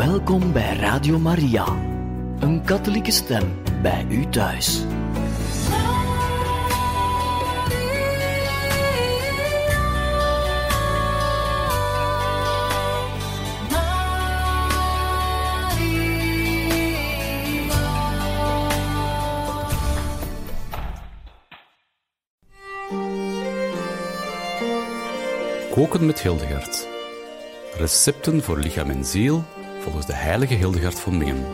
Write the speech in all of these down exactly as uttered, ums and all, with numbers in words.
Welkom bij Radio Maria, een katholieke stem bij u thuis. Koken met Hildegard. Recepten voor lichaam en ziel volgens de heilige Hildegard van Bingen.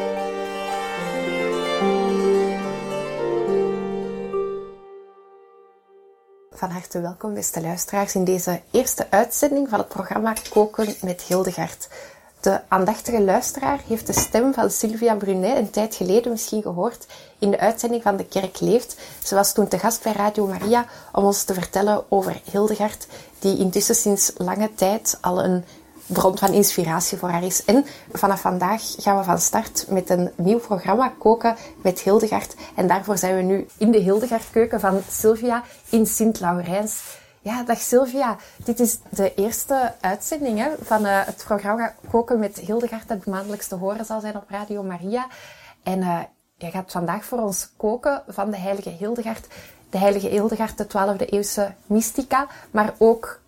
Van harte welkom, beste luisteraars, in deze eerste uitzending van het programma Koken met Hildegard. De aandachtige luisteraar heeft de stem van Sylvia Brunet een tijd geleden misschien gehoord in de uitzending van De Kerk Leeft. Ze was toen te gast bij Radio Maria om ons te vertellen over Hildegard, die intussen sinds lange tijd al een bron van inspiratie voor haar is. En vanaf vandaag gaan we van start met een nieuw programma Koken met Hildegard. En daarvoor zijn we nu in de Hildegardkeuken van Sylvia in Sint-Laurijns. Ja, dag Sylvia. Dit is de eerste uitzending hè, van uh, het programma Koken met Hildegard, dat maandelijks te horen zal zijn op Radio Maria. En uh, jij gaat vandaag voor ons koken van de heilige Hildegard. De heilige Hildegard, de twaalfde eeuwse mystica, maar ook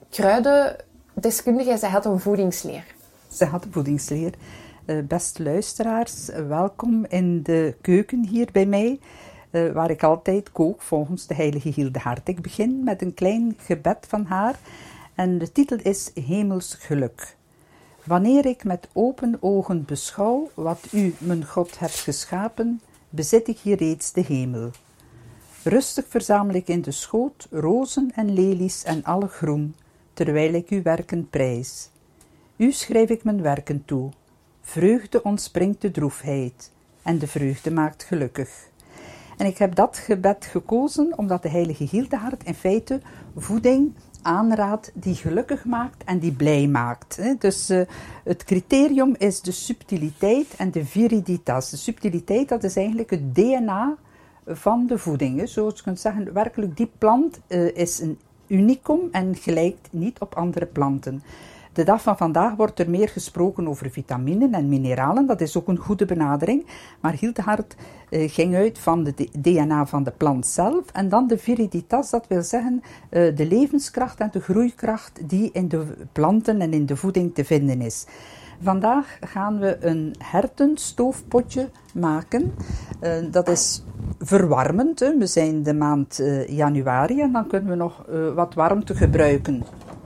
kruidendeskundige. Zij had een voedingsleer. Ze had een voedingsleer. Uh, beste luisteraars, welkom in de keuken hier bij mij. Uh, waar ik altijd kook volgens de heilige Hildegard. Ik begin met een klein gebed van haar en de titel is Hemels geluk. Wanneer ik met open ogen beschouw wat u, mijn God, hebt geschapen, bezit ik hier reeds de hemel. Rustig verzamel ik in de schoot rozen en lelies en alle groen, terwijl ik uw werken prijs. U schrijf ik mijn werken toe. Vreugde ontspringt de droefheid en de vreugde maakt gelukkig. En ik heb dat gebed gekozen omdat de heilige Hildegard in feite voeding aanraadt die gelukkig maakt en die blij maakt. Dus uh, het criterium is de subtiliteit en de viriditas. De subtiliteit, dat is eigenlijk het D N A van de voeding. Zoals je kunt zeggen, werkelijk die plant uh, is een unicum en gelijkt niet op andere planten. De dag van vandaag wordt er meer gesproken over vitaminen en mineralen. Dat is ook een goede benadering. Maar Hildegard uh, ging uit van de D N A van de plant zelf. En dan de viriditas, dat wil zeggen uh, de levenskracht en de groeikracht die in de planten en in de voeding te vinden is. Vandaag gaan we een hertenstoofpotje maken. Uh, dat is verwarmend. Hè. We zijn de maand uh, januari en dan kunnen we nog uh, wat warmte gebruiken.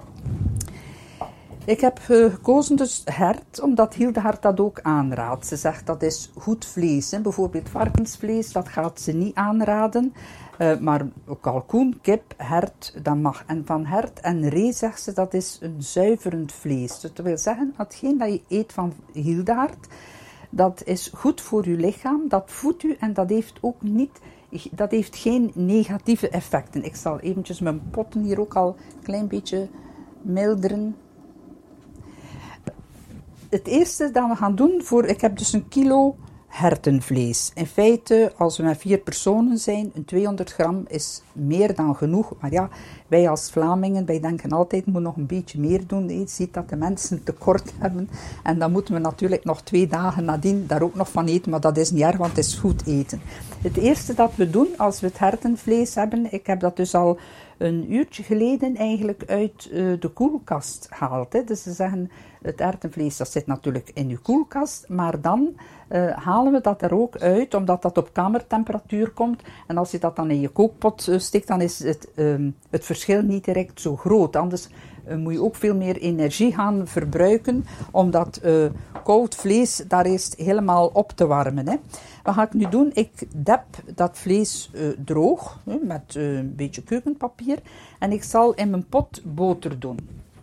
Ik heb uh, gekozen dus hert, omdat Hildegard dat ook aanraadt. Ze zegt dat is goed vlees. Hè. Bijvoorbeeld varkensvlees, dat gaat ze niet aanraden. Uh, maar kalkoen, kip, hert, dat mag. En van hert en ree zegt ze dat is een zuiverend vlees. Dus dat wil zeggen, hetgeen dat je eet van Hildegard, dat is goed voor je lichaam, dat voedt u en dat heeft ook niet... Dat heeft geen negatieve effecten. Ik zal eventjes mijn potten hier ook al een klein beetje milderen. Het eerste dat we gaan doen, voor, ik heb dus een kilo hertenvlees. In feite, als we met vier personen zijn, een tweehonderd gram is meer dan genoeg. Maar ja, wij als Vlamingen, wij denken altijd, moet nog een beetje meer doen. Je ziet dat de mensen tekort hebben. En dan moeten we natuurlijk nog twee dagen nadien daar ook nog van eten. Maar dat is niet erg, want het is goed eten. Het eerste dat we doen, als we het hertenvlees hebben, ik heb dat dus al een uurtje geleden eigenlijk uit uh, de koelkast gehaald. Hè. Dus ze zeggen, het hertenvlees dat zit natuurlijk in uw koelkast, maar dan uh, halen we dat er ook uit, omdat dat op kamertemperatuur komt. En als je dat dan in je kookpot uh, steekt, dan is het, uh, het verschil niet direct zo groot. Anders uh, moet je ook veel meer energie gaan verbruiken, om dat uh, koud vlees daar eerst helemaal op te warmen. Hè. Wat ga ik nu doen? Ik dep dat vlees uh, droog, uh, met uh, een beetje keukenpapier. En ik zal in mijn pot boter doen.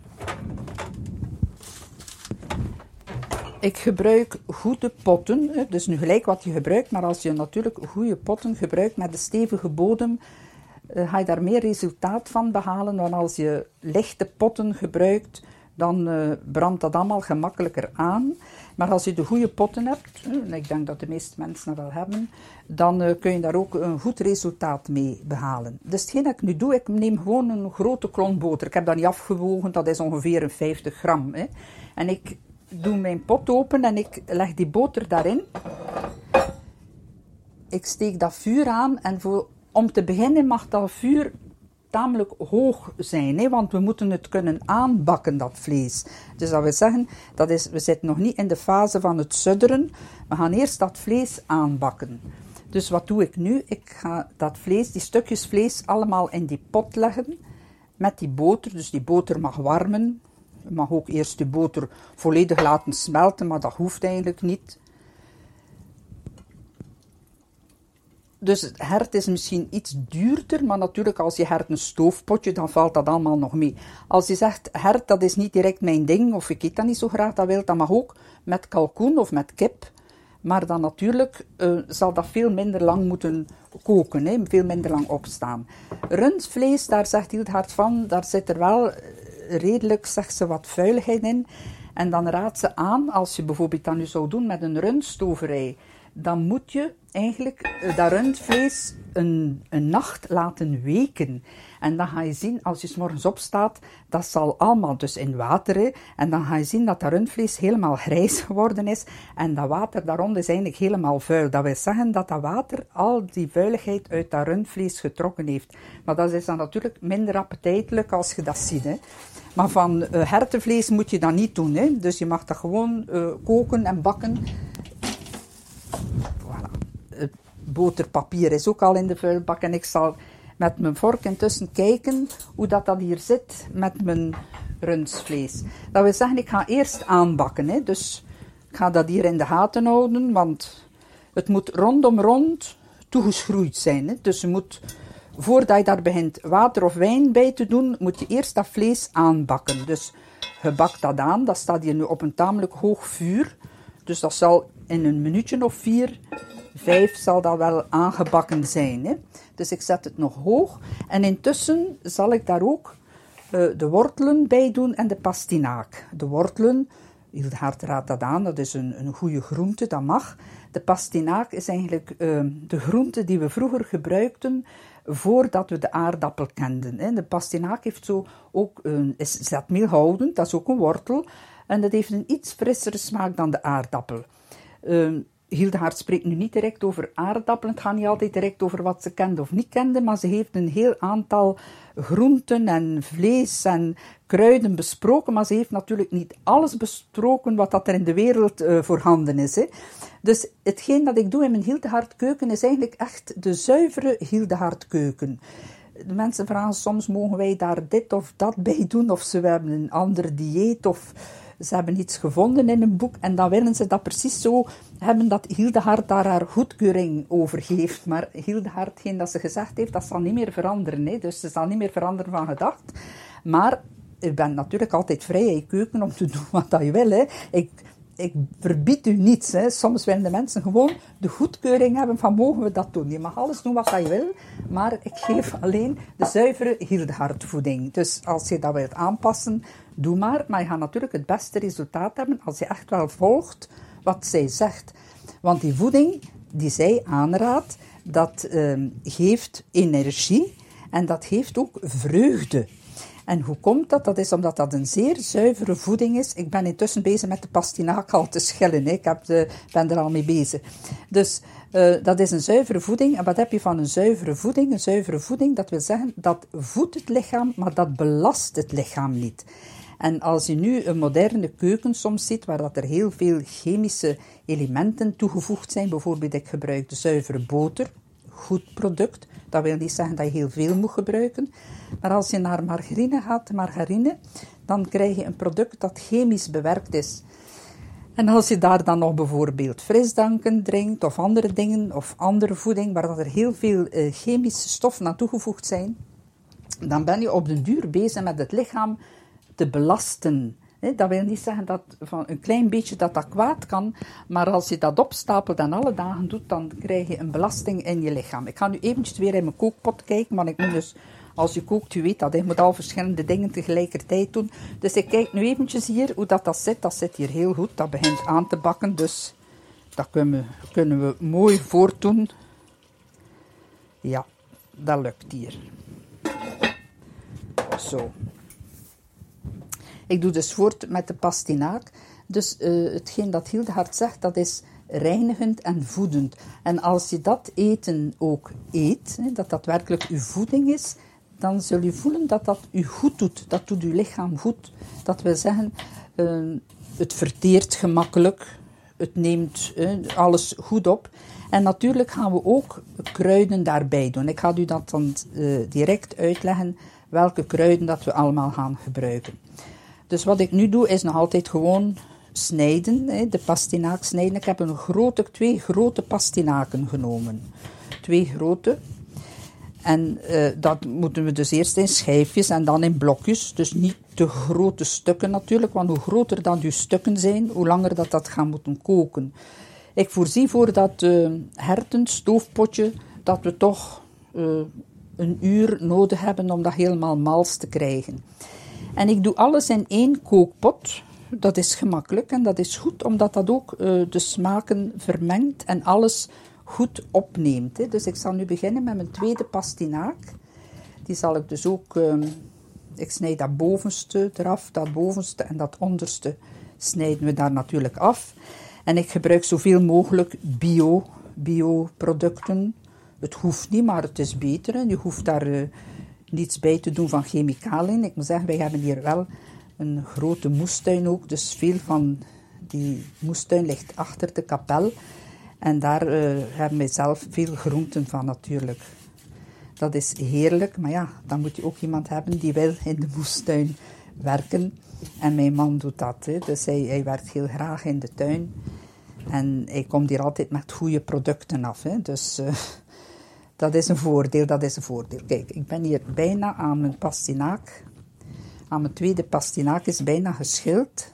Ik gebruik goede potten, hè. Dus nu gelijk wat je gebruikt, maar als je natuurlijk goede potten gebruikt met een stevige bodem, uh, ga je daar meer resultaat van behalen dan als je lichte potten gebruikt. Dan uh, brandt dat allemaal gemakkelijker aan. Maar als je de goede potten hebt, en ik denk dat de meeste mensen dat wel hebben, dan uh, kun je daar ook een goed resultaat mee behalen. Dus hetgeen dat ik nu doe, ik neem gewoon een grote klont boter. Ik heb dat niet afgewogen, dat is ongeveer een vijftig gram. Hè. En ik doe mijn pot open en ik leg die boter daarin. Ik steek dat vuur aan en voor, om te beginnen mag dat vuur tamelijk hoog zijn, hè, want we moeten het kunnen aanbakken, dat vlees. Dus dat wil zeggen, dat is, we zitten nog niet in de fase van het sudderen. We gaan eerst dat vlees aanbakken. Dus wat doe ik nu? Ik ga dat vlees, die stukjes vlees, allemaal in die pot leggen met die boter. Dus die boter mag warmen. Je mag ook eerst de boter volledig laten smelten, maar dat hoeft eigenlijk niet. Dus het hert is misschien iets duurder, maar natuurlijk als je hert een stoofpotje, dan valt dat allemaal nog mee. Als je zegt, hert, dat is niet direct mijn ding, of ik eet dat niet zo graag, dat wil, dat mag ook met kalkoen of met kip. Maar dan natuurlijk uh, zal dat veel minder lang moeten koken, hè, veel minder lang opstaan. Rundvlees, daar zegt Hildegard van, daar zit er wel redelijk, zegt ze, wat vuiligheid in. En dan raadt ze aan, als je bijvoorbeeld dat nu zou doen met een rundstoverij, dan moet je eigenlijk dat rundvlees een, een nacht laten weken. En dan ga je zien, als je 's morgens opstaat, dat zal allemaal dus in water. Hè, en dan ga je zien dat dat rundvlees helemaal grijs geworden is. En dat water daaronder is eigenlijk helemaal vuil. Dat wil zeggen dat dat water al die vuiligheid uit dat rundvlees getrokken heeft. Maar dat is dan natuurlijk minder appetijtelijk als je dat ziet. Hè. Maar van uh, hertenvlees moet je dat niet doen. Hè. Dus je mag dat gewoon uh, koken en bakken. Voilà. Het boterpapier is ook al in de vuilbak. En ik zal met mijn vork intussen kijken hoe dat, dat hier zit met mijn rundsvlees. Dat wil zeggen, ik ga eerst aanbakken. Hè. Dus ik ga dat hier in de gaten houden, want het moet rondom rond toegeschroeid zijn. Hè. Dus je moet, voordat je daar begint water of wijn bij te doen, moet je eerst dat vlees aanbakken. Dus je bakt dat aan, dat staat hier nu op een tamelijk hoog vuur. Dus dat zal in een minuutje of vier, vijf zal dat wel aangebakken zijn. Hè. Dus ik zet het nog hoog. En intussen zal ik daar ook uh, de wortelen bij doen en de pastinaak. De wortelen, Hildegard raadt dat aan, dat is een, een goede groente, dat mag. De pastinaak is eigenlijk uh, de groente die we vroeger gebruikten voordat we de aardappel kenden. Hè. De pastinaak heeft zo ook een, is zetmeelhoudend, dat is ook een wortel. En dat heeft een iets frissere smaak dan de aardappel. Uh, Hildegard spreekt nu niet direct over aardappelen. Het gaat niet altijd direct over wat ze kende of niet kende, maar ze heeft een heel aantal groenten en vlees en kruiden besproken, maar ze heeft natuurlijk niet alles besproken wat dat er in de wereld uh, voorhanden is. Hè. Dus hetgeen dat ik doe in mijn Hildegard keuken is eigenlijk echt de zuivere Hildegard keuken. De mensen vragen soms, mogen wij daar dit of dat bij doen, of ze hebben een ander dieet, of ze hebben iets gevonden in een boek en dan willen ze dat precies zo hebben dat Hildegard daar haar goedkeuring over geeft. Maar Hildegard, hetgeen dat ze gezegd heeft, dat zal niet meer veranderen. Hè? Dus ze zal niet meer veranderen van gedacht. Maar je bent natuurlijk altijd vrij in je keuken om te doen wat je wil. Hè? Ik, ik verbied u niets. Hè? Soms willen de mensen gewoon de goedkeuring hebben van mogen we dat doen. Je mag alles doen wat je wil, maar ik geef alleen de zuivere Hildegard voeding. Dus als je dat wilt aanpassen, doe maar. Maar je gaat natuurlijk het beste resultaat hebben als je echt wel volgt wat zij zegt. Want die voeding die zij aanraadt, dat uh, geeft energie en dat geeft ook vreugde. En hoe komt dat? Dat is omdat dat een zeer zuivere voeding is. Ik ben intussen bezig met de pastinaak al te schillen. Hè. Ik heb de, ben er al mee bezig. Dus uh, dat is een zuivere voeding. En wat heb je van een zuivere voeding? Een zuivere voeding, dat wil zeggen, dat voedt het lichaam, maar dat belast het lichaam niet. En als je nu een moderne keuken soms ziet, waar dat er heel veel chemische elementen toegevoegd zijn, bijvoorbeeld ik gebruik de zuivere boter, goed product, dat wil niet zeggen dat je heel veel moet gebruiken, maar als je naar margarine gaat, margarine, dan krijg je een product dat chemisch bewerkt is. En als je daar dan nog bijvoorbeeld frisdranken drinkt, of andere dingen, of andere voeding, waar dat er heel veel uh, chemische stoffen aan toegevoegd zijn, dan ben je op den duur bezig met het lichaam te belasten. Dat wil niet zeggen dat van een klein beetje dat dat kwaad kan, maar als je dat opstapelt en alle dagen doet, dan krijg je een belasting in je lichaam. Ik ga nu eventjes weer in mijn kookpot kijken, want ik moet dus, als je kookt, je weet dat, je moet al verschillende dingen tegelijkertijd doen. Dus ik kijk nu eventjes hier hoe dat, dat zit. Dat zit hier heel goed, dat begint aan te bakken, dus dat kunnen we, kunnen we mooi voortdoen. Ja, dat lukt hier. Zo. Ik doe dus voort met de pastinaak. Dus uh, hetgeen dat Hildegard zegt, dat is reinigend en voedend. En als je dat eten ook eet, hè, dat dat werkelijk uw voeding is, dan zul je voelen dat dat u goed doet. Dat doet uw lichaam goed. Dat wil zeggen, uh, het verteert gemakkelijk. Het neemt uh, alles goed op. En natuurlijk gaan we ook kruiden daarbij doen. Ik ga u dat dan uh, direct uitleggen welke kruiden dat we allemaal gaan gebruiken. Dus wat ik nu doe is nog altijd gewoon snijden, hè, de pastinaak snijden. Ik heb een grote, twee grote pastinaken genomen. Twee grote. En uh, dat moeten we dus eerst in schijfjes en dan in blokjes. Dus niet te grote stukken natuurlijk, want hoe groter dan uw stukken zijn, hoe langer dat dat gaat moeten koken. Ik voorzie voor dat uh, herten, stoofpotje, dat we toch uh, een uur nodig hebben om dat helemaal mals te krijgen. En ik doe alles in één kookpot. Dat is gemakkelijk en dat is goed, omdat dat ook uh, de smaken vermengt en alles goed opneemt. Hè. Dus ik zal nu beginnen met mijn tweede pastinaak. Die zal ik dus ook... Uh, ik snijd dat bovenste eraf, dat bovenste en dat onderste snijden we daar natuurlijk af. En ik gebruik zoveel mogelijk bio, bio-producten. Het hoeft niet, maar het is beter. Hè. Je hoeft daar uh, niets bij te doen van chemicaliën. Ik moet zeggen, wij hebben hier wel een grote moestuin ook. Dus veel van die moestuin ligt achter de kapel. En daar uh, hebben wij zelf veel groenten van natuurlijk. Dat is heerlijk, maar ja, dan moet je ook iemand hebben die wil in de moestuin werken. En mijn man doet dat, hè. Dus hij, hij werkt heel graag in de tuin. En hij komt hier altijd met goede producten af, hè. Dus uh, dat is een voordeel, dat is een voordeel. Kijk, ik ben hier bijna aan mijn pastinaak. Aan mijn tweede pastinaak is bijna geschild.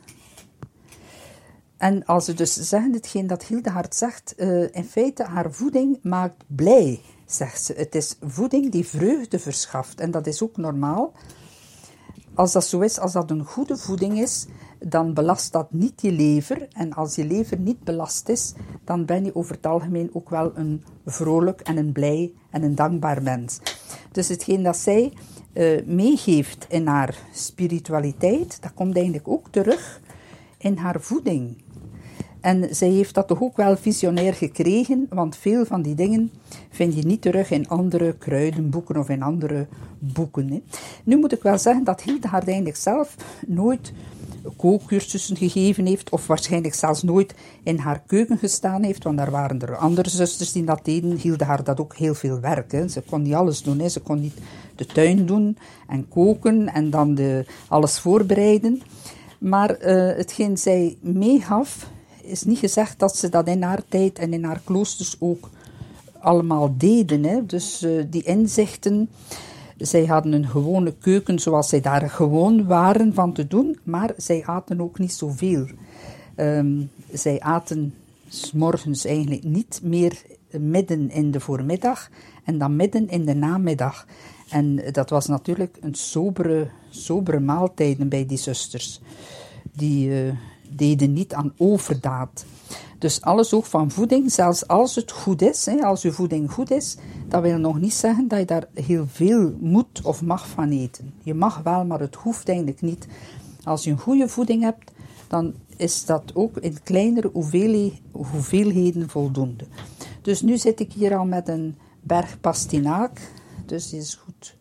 En als we dus zeggen, hetgeen dat Hildegard zegt, uh, in feite haar voeding maakt blij, zegt ze. Het is voeding die vreugde verschaft. En dat is ook normaal. Als dat zo is, als dat een goede voeding is, dan belast dat niet je lever. En als je lever niet belast is, dan ben je over het algemeen ook wel een vrolijk en een blij en een dankbaar mens. Dus hetgeen dat zij uh, meegeeft in haar spiritualiteit, dat komt eigenlijk ook terug in haar voeding. En zij heeft dat toch ook wel visionair gekregen, want veel van die dingen vind je niet terug in andere kruidenboeken of in andere boeken. Hè. Nu moet ik wel zeggen dat Hildegard eigenlijk zelf nooit kookcursussen gegeven heeft, of waarschijnlijk zelfs nooit in haar keuken gestaan heeft, want daar waren er andere zusters die dat deden. Hildegard dat ook heel veel werk. Hè. Ze kon niet alles doen. Hè. Ze kon niet de tuin doen en koken en dan de, alles voorbereiden. Maar uh, hetgeen zij meegaf, is niet gezegd dat ze dat in haar tijd en in haar kloosters ook allemaal deden. Hè. Dus uh, die inzichten, zij hadden een gewone keuken zoals zij daar gewoon waren van te doen, maar zij aten ook niet zoveel. Um, zij aten 's morgens eigenlijk niet meer midden in de voormiddag en dan midden in de namiddag. En dat was natuurlijk een sobere, sobere maaltijden bij die zusters. Die uh, deden niet aan overdaad. Dus alles ook van voeding, zelfs als het goed is, hè, als je voeding goed is, dat wil nog niet zeggen dat je daar heel veel moet of mag van eten. Je mag wel, maar het hoeft eigenlijk niet. Als je een goede voeding hebt, dan is dat ook in kleinere hoeveelheden voldoende. Dus nu zit ik hier al met een berg pastinaak. Dus die is goed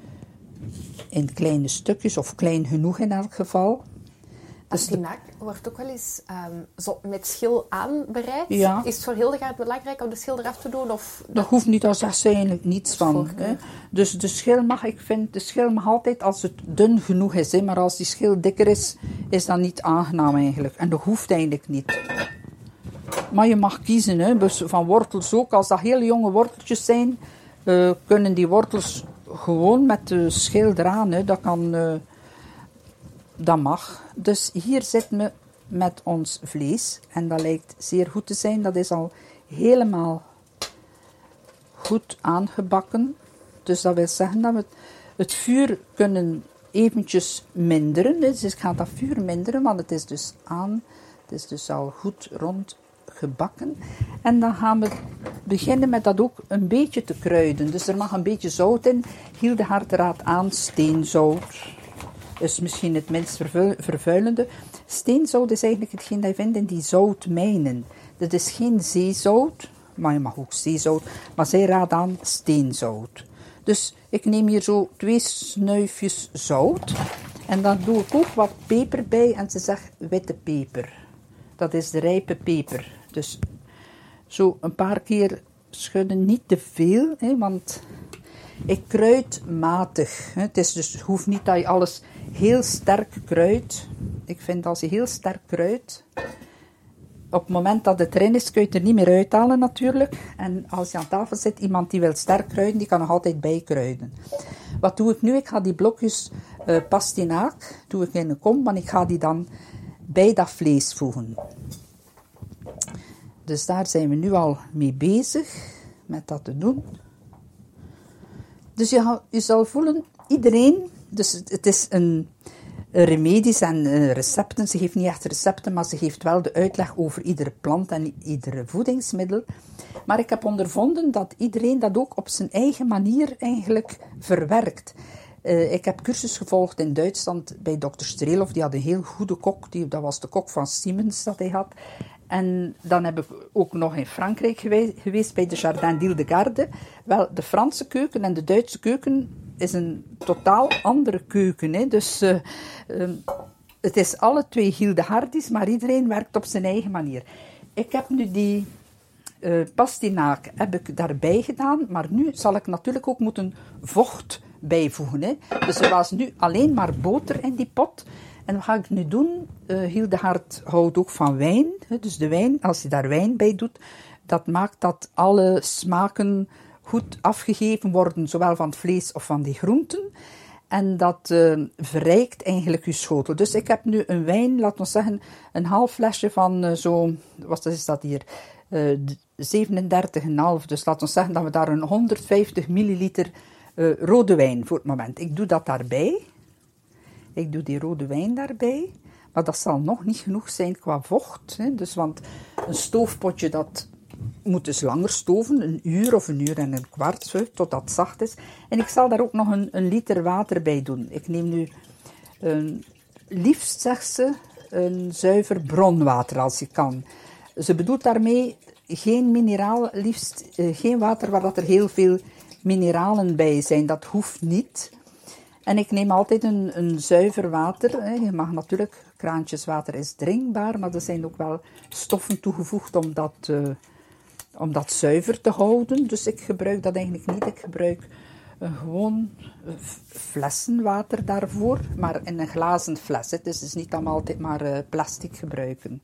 in kleine stukjes, of klein genoeg in elk geval. Pastinaak wordt ook wel eens um, zo met schil aanbereid. Ja. Is het voor Hildegard belangrijk om de schil eraf te doen? Of dat hoeft niet, daar zegt ze eigenlijk niets van. Hè. Dus de schil mag, ik vind, de schil mag altijd als het dun genoeg is. Hè. Maar als die schil dikker is, is dat niet aangenaam eigenlijk. En dat hoeft eigenlijk niet. Maar je mag kiezen, hè. Dus van wortels ook. Als dat heel jonge worteltjes zijn, uh, kunnen die wortels gewoon met de schil eraan. Hè. Dat kan... Uh, Dat mag. Dus hier zitten we met ons vlees. En dat lijkt zeer goed te zijn. Dat is al helemaal goed aangebakken. Dus dat wil zeggen dat we het vuur kunnen eventjes minderen. Dus ik ga dat vuur minderen, want het is dus aan. Het is dus al goed rond gebakken. En dan gaan we beginnen met dat ook een beetje te kruiden. Dus er mag een beetje zout in. Hildegard raadt aan steenzout. is misschien het minst vervuil, vervuilende. Steenzout is eigenlijk hetgeen dat je vindt in die zoutmijnen. Dat is geen zeezout, maar je mag ook zeezout, maar zij raden aan steenzout. Dus ik neem hier zo twee snuifjes zout. En dan doe ik ook wat peper bij en ze zegt witte peper. Dat is de rijpe peper. Dus zo een paar keer schudden, niet te veel, hè, want ik kruid matig. Hè. Het is dus, het hoeft niet dat je alles heel sterk kruidt. Ik vind als je heel sterk kruidt, op het moment dat het erin is, kun je het er niet meer uithalen natuurlijk. En als je aan tafel zit, iemand die wil sterk kruiden, die kan nog altijd bijkruiden. Wat doe ik nu? Ik ga die blokjes uh, pastinaak doe ik in een kom, maar ik ga die dan bij dat vlees voegen. Dus daar zijn we nu al mee bezig, met dat te doen. Dus je, je zal voelen, iedereen, dus het is een, een remedies en uh, recepten. Ze geeft niet echt recepten, maar ze geeft wel de uitleg over iedere plant en iedere voedingsmiddel. Maar ik heb ondervonden dat iedereen dat ook op zijn eigen manier eigenlijk verwerkt. Uh, ik heb cursus gevolgd in Duitsland bij dokter Strelov. Die had een heel goede kok. Die, dat was de kok van Siemens dat hij had. En dan heb ik ook nog in Frankrijk geweest, geweest bij de Jardin d'Ile-de-Garde. Wel, de Franse keuken en de Duitse keuken is een totaal andere keuken. Hè. Dus uh, uh, het is alle twee Hildegardis, maar iedereen werkt op zijn eigen manier. Ik heb nu die uh, pastinaak heb ik daarbij gedaan, maar nu zal ik natuurlijk ook moeten vocht bijvoegen. Hè. Dus er was nu alleen maar boter in die pot. En wat ga ik nu doen? Uh, Hildegard houdt ook van wijn. Hè. Dus de wijn, als je daar wijn bij doet, dat maakt dat alle smaken goed afgegeven worden, zowel van het vlees of van die groenten. En dat uh, verrijkt eigenlijk je schotel. Dus ik heb nu een wijn, laten we zeggen, een half flesje van uh, zo, wat is dat hier, uh, zevenendertig komma vijf. Dus laten we zeggen dat we daar een honderdvijftig milliliter uh, rode wijn voor het moment. Ik doe dat daarbij. Ik doe die rode wijn daarbij. Maar dat zal nog niet genoeg zijn qua vocht. Hè. Dus, want een stoofpotje, dat moet dus langer stoven. Een uur of een uur en een kwart, hè, totdat het zacht is. En ik zal daar ook nog een, een liter water bij doen. Ik neem nu, een, liefst zegt ze, een zuiver bronwater als je kan. Ze bedoelt daarmee geen mineraal, liefst uh, geen water waar dat er heel veel mineralen bij zijn. Dat hoeft niet. En ik neem altijd een, een zuiver water. Hè. Je mag natuurlijk, kraantjeswater is drinkbaar, maar er zijn ook wel stoffen toegevoegd om dat, uh, om dat zuiver te houden. Dus ik gebruik dat eigenlijk niet. Ik gebruik uh, gewoon uh, flessenwater daarvoor, maar in een glazen fles. Hè. Dus het is niet allemaal altijd maar uh, plastic gebruiken.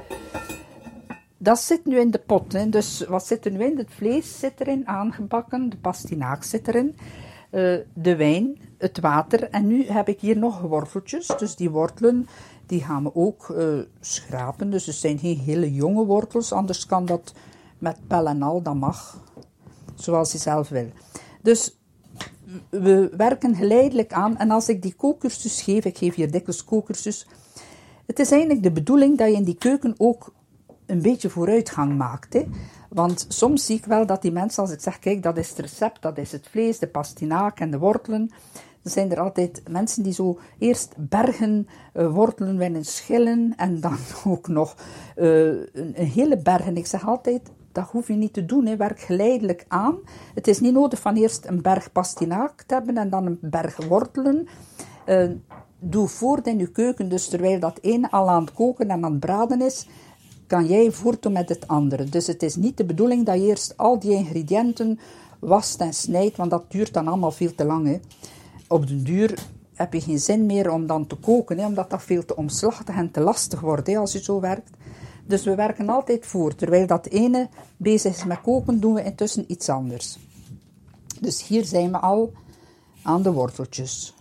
Dat zit nu in de pot. Hè. Dus wat zit er nu in? Het vlees zit erin, aangebakken. De pastinaak zit erin. Uh, de wijn, het water. En nu heb ik hier nog worteltjes. Dus die wortelen, die gaan we ook uh, schrapen. Dus het zijn geen hele jonge wortels. Anders kan dat met pel en al, dat mag. Zoals je zelf wil. Dus we werken geleidelijk aan. En als ik die kookcursus geef, ik geef hier dikwijls kookcursus. Het is eigenlijk de bedoeling dat je in die keuken ook een beetje vooruitgang maakt. Hè? Want soms zie ik wel dat die mensen, als ik zeg, kijk, dat is het recept, dat is het vlees, de pastinaak en de wortelen. Dan zijn er altijd mensen die zo eerst bergen uh, wortelen willen schillen en dan ook nog uh, een, een hele berg. En ik zeg altijd, dat hoef je niet te doen, hè. Werk geleidelijk aan. Het is niet nodig van eerst een berg pastinaak te hebben en dan een berg wortelen. Uh, doe voort in je keuken, dus terwijl dat ene al aan het koken en aan het braden is, kan jij voortdoen met het andere. Dus het is niet de bedoeling dat je eerst al die ingrediënten wast en snijdt, want dat duurt dan allemaal veel te lang. Hè. Op den duur heb je geen zin meer om dan te koken, hè, omdat dat veel te omslachtig en te lastig wordt hè, als je zo werkt. Dus we werken altijd voor. Terwijl dat ene bezig is met koken, doen we intussen iets anders. Dus hier zijn we al aan de worteltjes.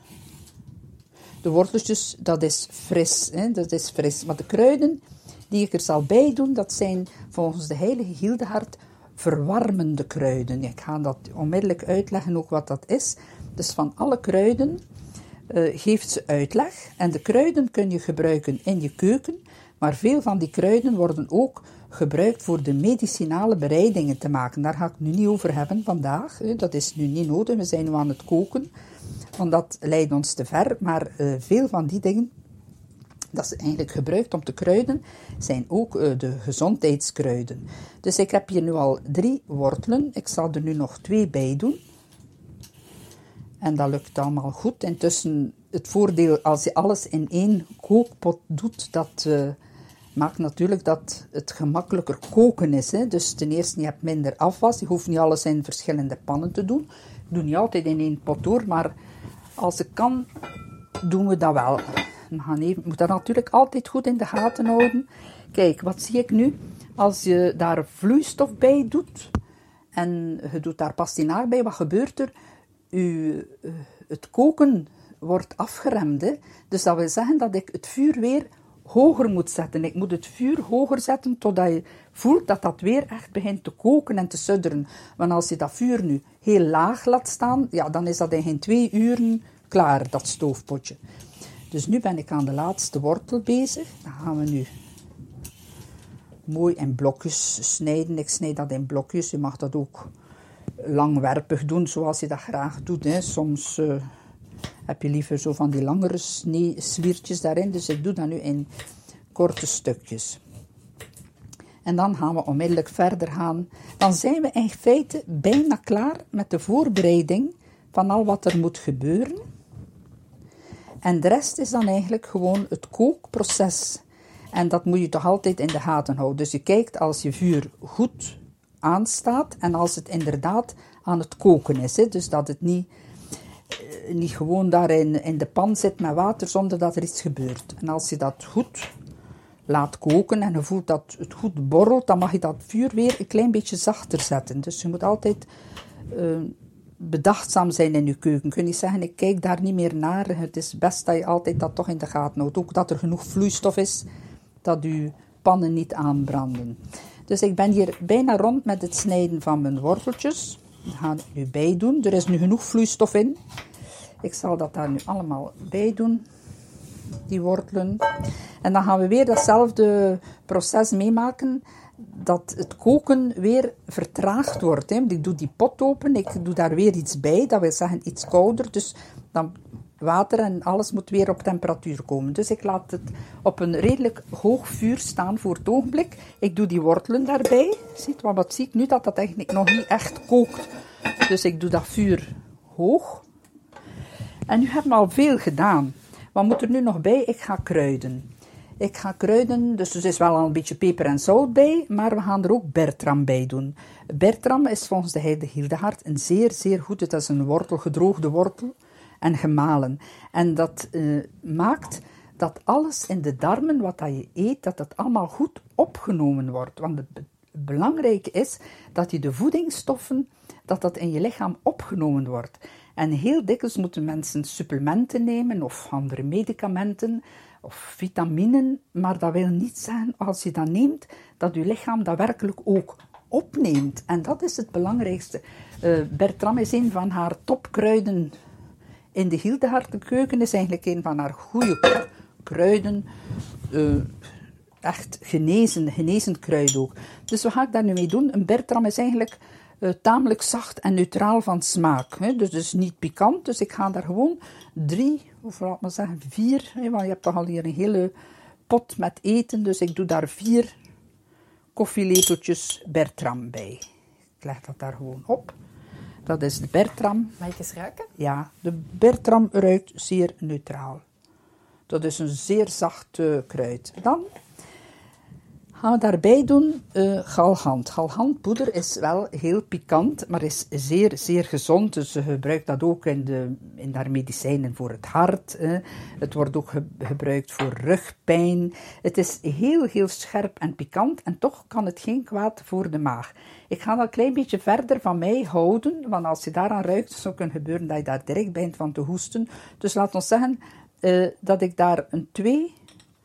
De worteltjes, dat is fris. Hè, dat is fris. Maar de kruiden die ik er zal bij doen, dat zijn volgens de heilige Hildegard verwarmende kruiden. Ik ga dat onmiddellijk uitleggen ook wat dat is. Dus van alle kruiden uh, geeft ze uitleg. En de kruiden kun je gebruiken in je keuken, maar veel van die kruiden worden ook gebruikt voor de medicinale bereidingen te maken. Daar ga ik nu niet over hebben vandaag. Dat is nu niet nodig, we zijn nu aan het koken. want dat leidt ons te ver. Maar uh, veel van die dingen, dat is eigenlijk gebruikt om te kruiden, zijn ook uh, de gezondheidskruiden. Dus ik heb hier nu al drie wortelen. Ik zal er nu nog twee bij doen. En dat lukt allemaal goed. Intussen, het voordeel als je alles in één kookpot doet, dat uh, maakt natuurlijk dat het gemakkelijker koken is. Hè? Dus ten eerste, je hebt minder afwas. Je hoeft niet alles in verschillende pannen te doen. Ik doe niet altijd in één pot hoor, maar als ik kan, doen we dat wel. We gaan even, moet dat natuurlijk altijd goed in de gaten houden. Kijk, wat zie ik nu? Als je daar vloeistof bij doet en je doet daar pastinaak bij, wat gebeurt er? U, het koken wordt afgeremd. Hè? Dus dat wil zeggen dat ik het vuur weer hoger moet zetten. Ik moet het vuur hoger zetten totdat je voelt dat dat weer echt begint te koken en te sudderen. Want als je dat vuur nu heel laag laat staan, ja, dan is dat in geen twee uren klaar, dat stoofpotje. Dus nu ben ik aan de laatste wortel bezig. Dan gaan we nu mooi in blokjes snijden. Ik snijd dat in blokjes. Je mag dat ook langwerpig doen, zoals je dat graag doet. Hè. Soms uh, heb je liever zo van die langere sliertjes daarin. Dus ik doe dat nu in korte stukjes. En dan gaan we onmiddellijk verder gaan. Dan zijn we in feite bijna klaar met de voorbereiding van al wat er moet gebeuren. En de rest is dan eigenlijk gewoon het kookproces. En dat moet je toch altijd in de gaten houden. Dus je kijkt als je vuur goed aanstaat en als het inderdaad aan het koken is. Hè? Dus dat het niet, eh, niet gewoon daar in, in de pan zit met water zonder dat er iets gebeurt. En als je dat goed laat koken en je voelt dat het goed borrelt, dan mag je dat vuur weer een klein beetje zachter zetten. Dus je moet altijd uh, bedachtzaam zijn in je keuken. Kun je niet zeggen, ik kijk daar niet meer naar. Het is best dat je altijd dat toch in de gaten houdt. Ook dat er genoeg vloeistof is, dat je pannen niet aanbranden. Dus ik ben hier bijna rond met het snijden van mijn worteltjes. Dat ga ik nu bij doen. Er is nu genoeg vloeistof in. Ik zal dat daar nu allemaal bij doen. Die wortelen. En dan gaan we weer datzelfde proces meemaken. Dat het koken weer vertraagd wordt. Hè. Ik doe die pot open. Ik doe daar weer iets bij. Dat wil zeggen iets kouder. Dus dan water en alles moet weer op temperatuur komen. Dus ik laat het op een redelijk hoog vuur staan voor het ogenblik. Ik doe die wortelen daarbij. Ziet, want wat zie ik nu? Dat dat eigenlijk nog niet echt kookt. Dus ik doe dat vuur hoog. En nu hebben we al veel gedaan. Wat moet er nu nog bij? Ik ga kruiden. Ik ga kruiden, dus er is wel al een beetje peper en zout bij, maar we gaan er ook bertram bij doen. Bertram is volgens de heilige Hildegard een zeer, zeer goed, het is een wortel, gedroogde wortel en gemalen. En dat uh, maakt dat alles in de darmen, wat dat je eet, dat dat allemaal goed opgenomen wordt. Want het be- belangrijke is dat je de voedingsstoffen, dat dat in je lichaam opgenomen wordt. En heel dikwijls moeten mensen supplementen nemen of andere medicamenten of vitaminen, maar dat wil niet zeggen als je dat neemt, dat je lichaam dat werkelijk ook opneemt. En dat is het belangrijkste. Uh, Bertram is een van haar topkruiden in de Hildegardenkeuken, is eigenlijk een van haar goede kruiden, uh, echt genezen, genezend kruid ook. Dus wat ga ik daar nu mee doen? Een Bertram is eigenlijk Uh, tamelijk zacht en neutraal van smaak. Hè? Dus, dus niet pikant. Dus ik ga daar gewoon drie, of laat maar zeggen vier, hè? Want je hebt toch al hier een hele pot met eten. Dus ik doe daar vier koffielepeltjes Bertram bij. Ik leg dat daar gewoon op. Dat is de Bertram. Mag ik eens ruiken? Ja, de Bertram ruikt zeer neutraal. Dat is een zeer zacht uh, kruid. Dan gaan we daarbij doen uh, galgant. Galgantpoeder is wel heel pikant, maar is zeer, zeer gezond. Dus ze gebruikt dat ook in, de, in haar medicijnen voor het hart. Eh. Het wordt ook ge- gebruikt voor rugpijn. Het is heel, heel scherp en pikant en toch kan het geen kwaad voor de maag. Ik ga dat een klein beetje verder van mij houden, want als je daaraan ruikt, zou het kunnen gebeuren dat je daar direct bent van te hoesten. Dus laat ons zeggen uh, dat ik daar een twee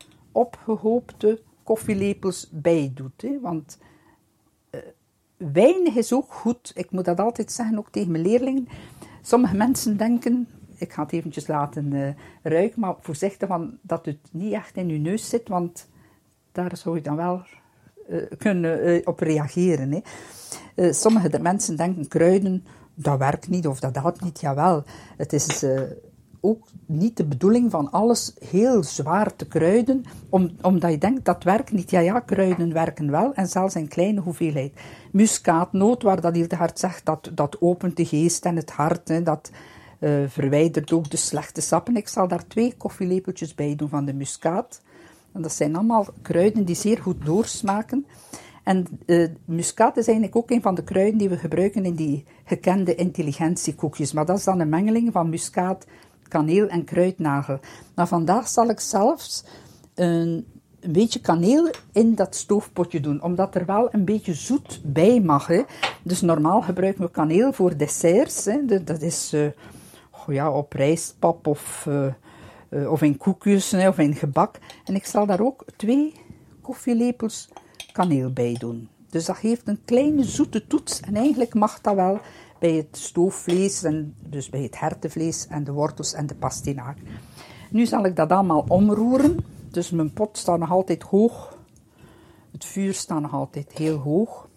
opgehoopte koffielepels bij doet. Hè? Want uh, weinig is ook goed. Ik moet dat altijd zeggen, ook tegen mijn leerlingen. Sommige mensen denken, ik ga het eventjes laten uh, ruiken, maar voorzichtig van dat het niet echt in je neus zit, want daar zou je dan wel uh, kunnen uh, op reageren. Hè? Uh, sommige mensen denken kruiden, dat werkt niet of dat helpt niet. Jawel, het is uh, ook niet de bedoeling van alles heel zwaar te kruiden, om, omdat je denkt dat werkt niet. Ja, ja, kruiden werken wel en zelfs in kleine hoeveelheid. Muskaatnoot, waar dat Hildegard zegt, dat, dat opent de geest en het hart, hè, dat uh, verwijdert ook de slechte sappen. Ik zal daar twee koffielepeltjes bij doen van de muskaat. En dat zijn allemaal kruiden die zeer goed doorsmaken. En uh, muskaat is eigenlijk ook een van de kruiden die we gebruiken in die gekende intelligentiekoekjes. Maar dat is dan een mengeling van muskaat, kaneel en kruidnagel. Maar vandaag zal ik zelfs een, een beetje kaneel in dat stoofpotje doen, omdat er wel een beetje zoet bij mag. Hè. Dus normaal gebruiken we kaneel voor desserts. Hè. Dat is uh, oh ja, op rijstpap of, uh, uh, of in koekjes hè, of in gebak. En ik zal daar ook twee koffielepels kaneel bij doen. Dus dat geeft een kleine zoete toets en eigenlijk mag dat wel bij het stoofvlees, en dus bij het hertenvlees en de wortels en de pastinaak. Nu zal ik dat allemaal omroeren. Dus mijn pot staat nog altijd hoog. Het vuur staat nog altijd heel hoog.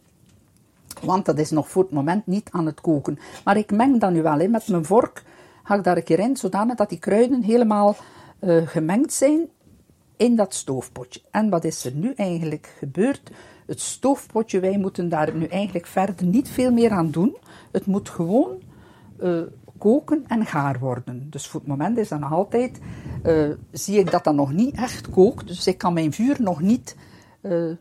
Want dat is nog voor het moment niet aan het koken. Maar ik meng dat nu wel. Hè. Met mijn vork ga ik daar een keer in, zodanig dat die kruiden helemaal uh, gemengd zijn in dat stoofpotje. En wat is er nu eigenlijk gebeurd? Het stoofpotje, wij moeten daar nu eigenlijk verder niet veel meer aan doen. Het moet gewoon uh, koken en gaar worden. Dus voor het moment is dat nog altijd, uh, zie ik dat dat nog niet echt kookt. Dus ik kan mijn vuur nog niet uh,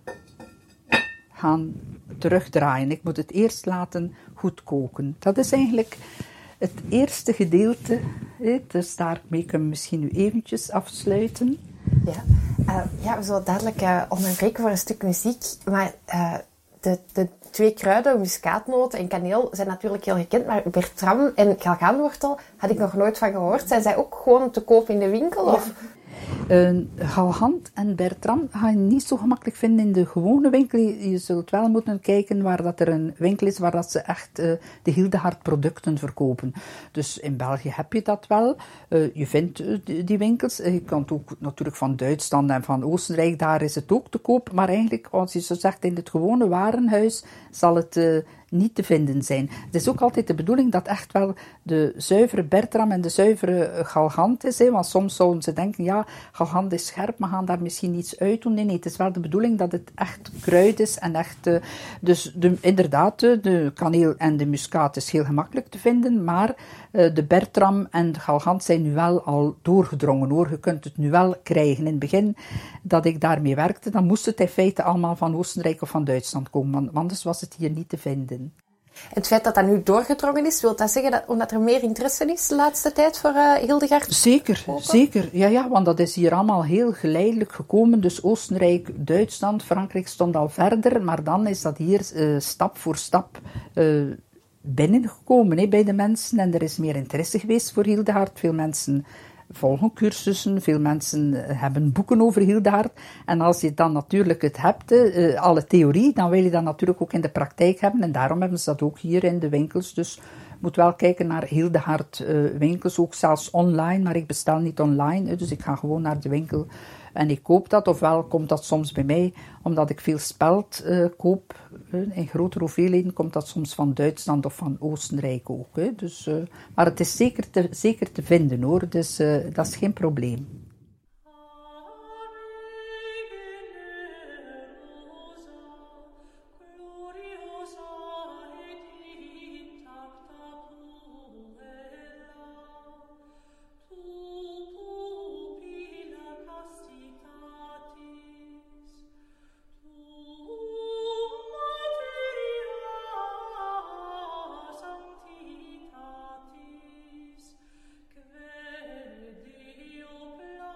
gaan terugdraaien. Ik moet het eerst laten goed koken. Dat is eigenlijk het eerste gedeelte. Hè? Dus daarmee kunnen we misschien nu eventjes afsluiten. Ja, uh, ja, we zullen dadelijk uh, onderbreken voor een stuk muziek. Maar uh, de, de twee kruiden, muskaatnoten en kaneel, zijn natuurlijk heel gekend. Maar bertram en galgaanwortel had ik nog nooit van gehoord. Zijn zij ook gewoon te koop in de winkel? Ja. Of? Uh, galgant en bertram ga je niet zo gemakkelijk vinden in de gewone winkel. Je zult wel moeten kijken waar dat er een winkel is waar dat ze echt uh, de Hildegard producten verkopen. Dus in België heb je dat wel. Uh, je vindt uh, die, die winkels. Uh, je kan het ook natuurlijk van Duitsland en van Oostenrijk, daar is het ook te koop. Maar eigenlijk, als je zo zegt, in het gewone warenhuis zal het uh, niet te vinden zijn. Het is ook altijd de bedoeling dat echt wel de zuivere bertram en de zuivere galgant is. Hè? Want soms zouden ze denken, ja, galgant is scherp, maar gaan daar misschien iets uit doen. Nee, nee, het is wel de bedoeling dat het echt kruid is en echt... Uh, dus de, inderdaad, de kaneel en de muskaat is heel gemakkelijk te vinden, maar uh, de bertram en de galgant zijn nu wel al doorgedrongen, hoor. Je kunt het nu wel krijgen. In het begin dat ik daarmee werkte, dan moest het in feite allemaal van Oostenrijk of van Duitsland komen, want anders was het hier niet te vinden. Het feit dat dat nu doorgedrongen is, wil dat zeggen dat omdat er meer interesse is de laatste tijd voor uh, Hildegard? Zeker, zeker. Ja, ja, want dat is hier allemaal heel geleidelijk gekomen. Dus Oostenrijk, Duitsland, Frankrijk stond al verder, maar dan is dat hier uh, stap voor stap uh, binnengekomen hè, bij de mensen. En er is meer interesse geweest voor Hildegard. Veel mensen volgen cursussen, veel mensen hebben boeken over Hildegard. En als je dan natuurlijk het hebt, uh, alle theorie, dan wil je dat natuurlijk ook in de praktijk hebben. En daarom hebben ze dat ook hier in de winkels. Dus je moet wel kijken naar Hildegard uh, winkels, ook zelfs online. Maar ik bestel niet online, dus ik ga gewoon naar de winkel en ik koop dat. Ofwel komt dat soms bij mij, omdat ik veel speld uh, koop. Uh, in grotere hoeveelheden komt dat soms van Duitsland of van Oostenrijk ook. Hè. Dus, uh, maar het is zeker te, zeker te vinden, hoor. Dus uh, dat is geen probleem. Dio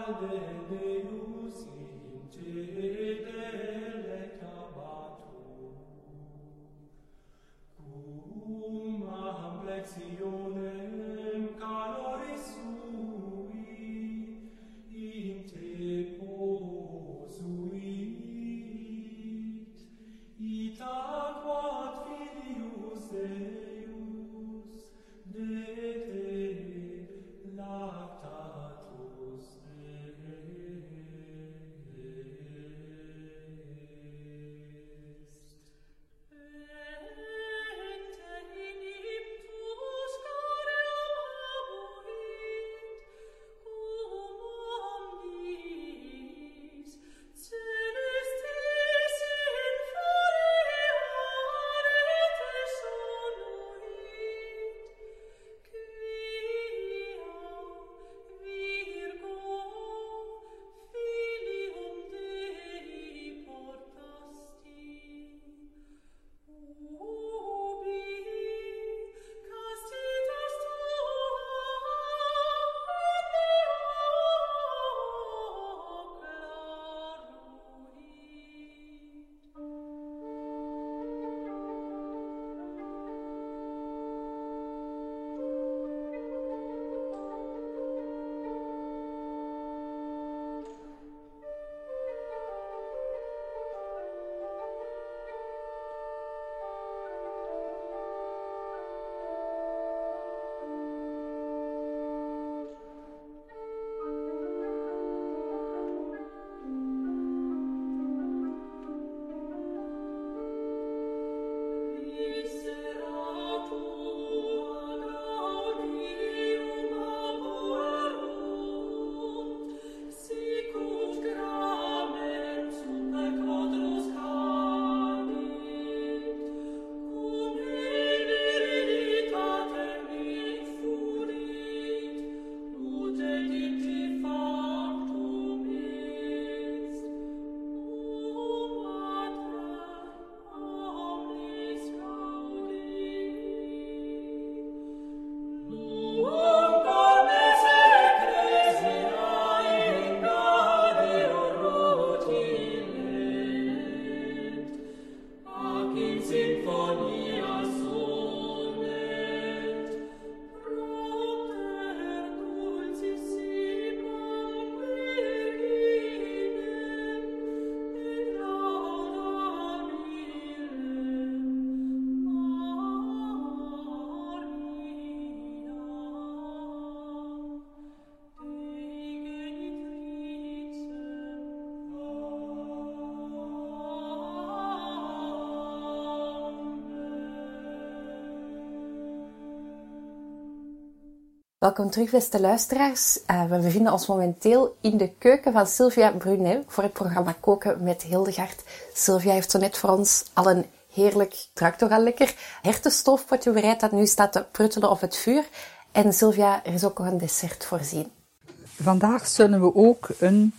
Welkom terug, beste luisteraars. Uh, we bevinden ons momenteel in de keuken van Sylvia Brunet voor het programma Koken met Hildegard. Sylvia heeft zo net voor ons al een heerlijk, het ruikt toch al lekker, hertenstoofpotje bereid dat nu staat te pruttelen op het vuur. En Sylvia, er is ook nog een dessert voorzien. Vandaag zullen we ook een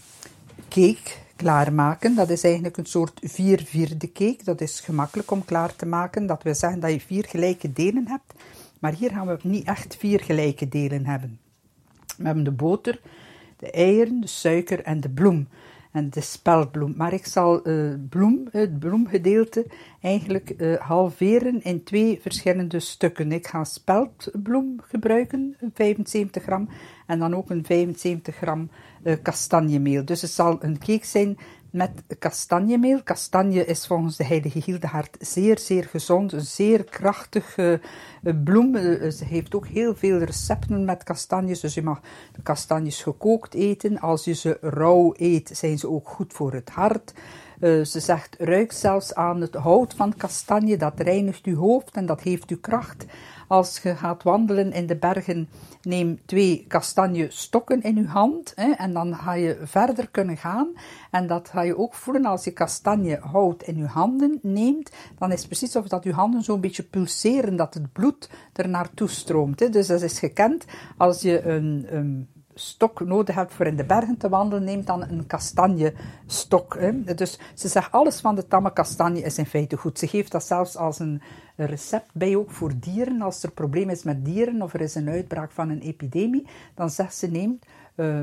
cake klaarmaken. Dat is eigenlijk een soort vier vierde cake. Dat is gemakkelijk om klaar te maken. Dat wil zeggen dat je vier gelijke delen hebt. Maar hier gaan we niet echt vier gelijke delen hebben. We hebben de boter, de eieren, de suiker en de bloem. En de speldbloem. Maar ik zal uh, bloem, het bloemgedeelte eigenlijk uh, halveren in twee verschillende stukken. Ik ga speldbloem gebruiken, vijfenzeventig gram. En dan ook een vijfenzeventig gram uh, kastanjemeel. Dus het zal een cake zijn met kastanjemeel. Kastanje is volgens de heilige Hildegard zeer, zeer gezond. Een zeer krachtige uh, bloem. Uh, ze heeft ook heel veel recepten met kastanjes. Dus je mag de kastanjes gekookt eten. Als je ze rauw eet, zijn ze ook goed voor het hart. Uh, ze zegt, ruik zelfs aan het hout van kastanje. Dat reinigt uw hoofd en dat geeft u kracht. Als je gaat wandelen in de bergen, neem twee kastanjestokken in je hand. Hè, en dan ga je verder kunnen gaan. En dat ga je ook voelen als je kastanjehout in je handen neemt. Dan is het precies alsof dat je handen zo'n beetje pulseren, dat het bloed er naartoe stroomt. Hè. Dus dat is gekend. Als je een... een stok nodig hebt voor in de bergen te wandelen, neem dan een kastanjestok. Hè. Dus ze zegt, alles van de tamme kastanje is in feite goed. Ze geeft dat zelfs als een recept bij, ook voor dieren. Als er een probleem is met dieren of er is een uitbraak van een epidemie, dan zegt ze, neem uh,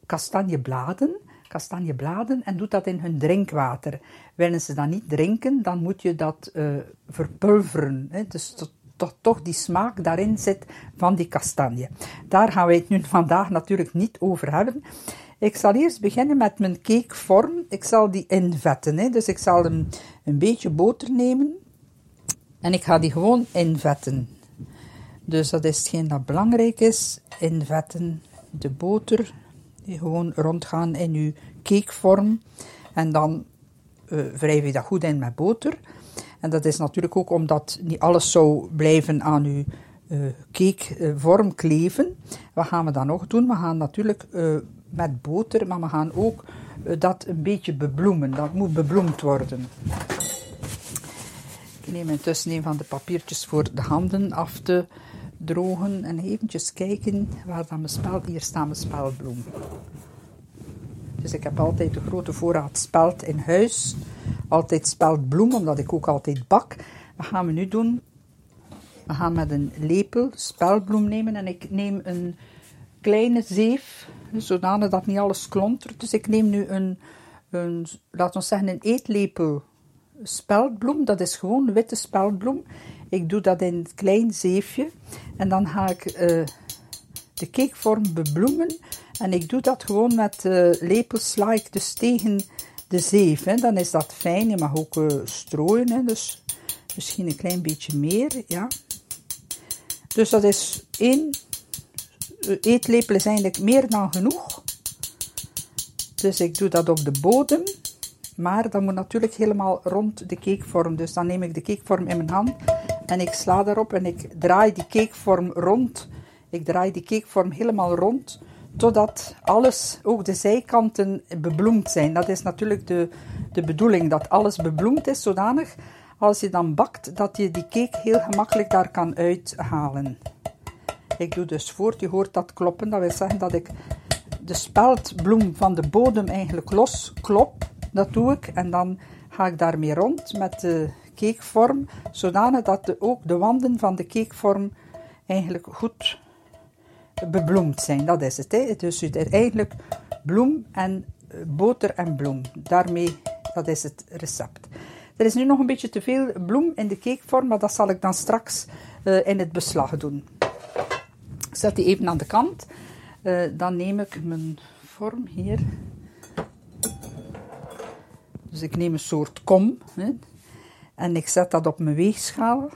kastanjebladen, kastanjebladen en doet dat in hun drinkwater. Willen ze dat niet drinken, dan moet je dat uh, verpulveren. Hè? Dus tot, tot toch die smaak daarin zit van die kastanje. Daar gaan wij het nu vandaag natuurlijk niet over hebben. Ik zal eerst beginnen met mijn cakevorm. Ik zal die invetten. Hè? Dus ik zal een, een beetje boter nemen. En ik ga die gewoon invetten. Dus dat is hetgeen dat belangrijk is. Invetten, de boter. Die gewoon rondgaan in uw cakevorm. En dan uh, wrijf je dat goed in met boter. En dat is natuurlijk ook omdat niet alles zou blijven aan uw uh, cakevorm kleven. Wat gaan we dan nog doen? We gaan natuurlijk uh, met boter, maar we gaan ook uh, dat een beetje bebloemen. Dat moet bebloemd worden. Ik neem intussen een van de papiertjes voor de handen af te drogen en eventjes kijken waar dan mijn speld... Hier staan mijn speldbloem. Dus ik heb altijd een grote voorraad speld in huis. Altijd speldbloem, omdat ik ook altijd bak. Wat gaan we nu doen? We gaan met een lepel speldbloem nemen en ik neem een kleine zeef, zodanig dat niet alles klontert. Dus ik neem nu een, een laten we zeggen, een eetlepel speldbloem. Dat is gewoon witte speldbloem. Ik doe dat in een klein zeefje. En dan ga ik uh, de cakevorm bebloemen. En ik doe dat gewoon met uh, lepel, sla ik dus tegen de zeef. Hè. Dan is dat fijn. Je mag ook uh, strooien. Hè. Dus misschien een klein beetje meer. Ja. Dus dat is één eetlepel is eigenlijk meer dan genoeg. Dus ik doe dat op de bodem. Maar dat moet natuurlijk helemaal rond de cakevorm. Dus dan neem ik de cakevorm in mijn hand en ik sla daarop en ik draai die cakevorm rond. Ik draai die cakevorm helemaal rond, totdat alles, ook de zijkanten, bebloemd zijn. Dat is natuurlijk de, de bedoeling, dat alles bebloemd is, zodanig als je dan bakt, dat je die cake heel gemakkelijk daar kan uithalen. Ik doe dus voort, je hoort dat kloppen. Dat wil zeggen dat ik de speldbloem van de bodem eigenlijk los klop. Dat doe ik en dan ga ik daarmee rond met de cakevorm, zodanig dat de, ook de wanden van de cakevorm eigenlijk goed bebloemd zijn. Dat is het. Hè? Dus het is eigenlijk bloem en boter en bloem. Daarmee, dat is het recept. Er is nu nog een beetje te veel bloem in de cakevorm, maar dat zal ik dan straks uh, in het beslag doen. Ik zet die even aan de kant. Uh, dan neem ik mijn vorm hier. Dus ik neem een soort kom. Hè, en ik zet dat op mijn weegschaal.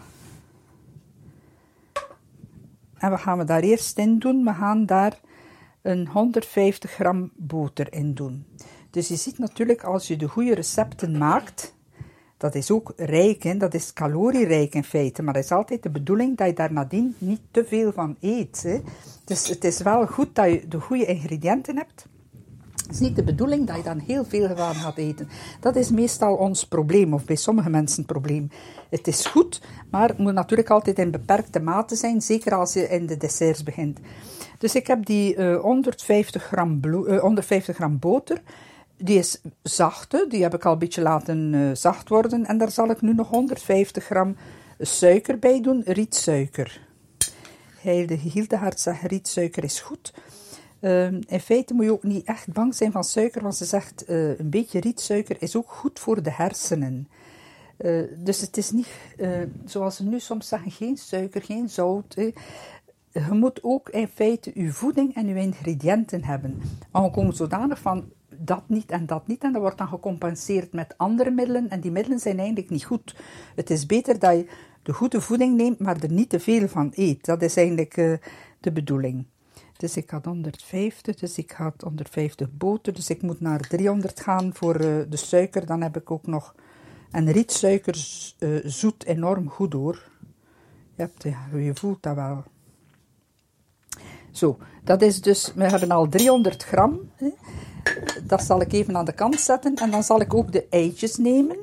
En wat gaan we daar eerst in doen? We gaan daar een honderdvijftig gram boter in doen. Dus je ziet natuurlijk, als je de goede recepten maakt, dat is ook rijk, hè? Dat is calorierijk in feite, maar het is altijd de bedoeling dat je daar nadien niet te veel van eet. Hè? Dus het is wel goed dat je de goede ingrediënten hebt. Het is niet de bedoeling dat je dan heel veel van gaat eten. Dat is meestal ons probleem, of bij sommige mensen het probleem. Het is goed, maar het moet natuurlijk altijd in beperkte mate zijn, zeker als je in de desserts begint. Dus ik heb die uh, honderdvijftig gram, bloe, uh, honderdvijftig gram boter. Die is zacht, die heb ik al een beetje laten uh, zacht worden. En daar zal ik nu nog honderdvijftig gram suiker bij doen, rietsuiker. Heilige Hildegard zegt, rietsuiker is goed. Uh, in feite moet je ook niet echt bang zijn van suiker, want ze zegt, uh, een beetje rietsuiker is ook goed voor de hersenen. Uh, dus het is niet, uh, zoals ze nu soms zeggen, geen suiker, geen zout. Eh. Je moet ook in feite je voeding en je ingrediënten hebben. Maar we komen zodanig van dat niet en dat niet. En dat wordt dan gecompenseerd met andere middelen. En die middelen zijn eigenlijk niet goed. Het is beter dat je de goede voeding neemt, maar er niet te veel van eet. Dat is eigenlijk uh, de bedoeling. Dus ik had honderdvijftig, dus ik had honderdvijftig boter. Dus ik moet naar driehonderd gaan voor uh, de suiker. Dan heb ik ook nog... En rietsuiker uh, zoet enorm goed hoor. Je, hebt, je voelt dat wel. Zo, dat is dus... We hebben al driehonderd gram. Hè. Dat zal ik even aan de kant zetten. En dan zal ik ook de eitjes nemen.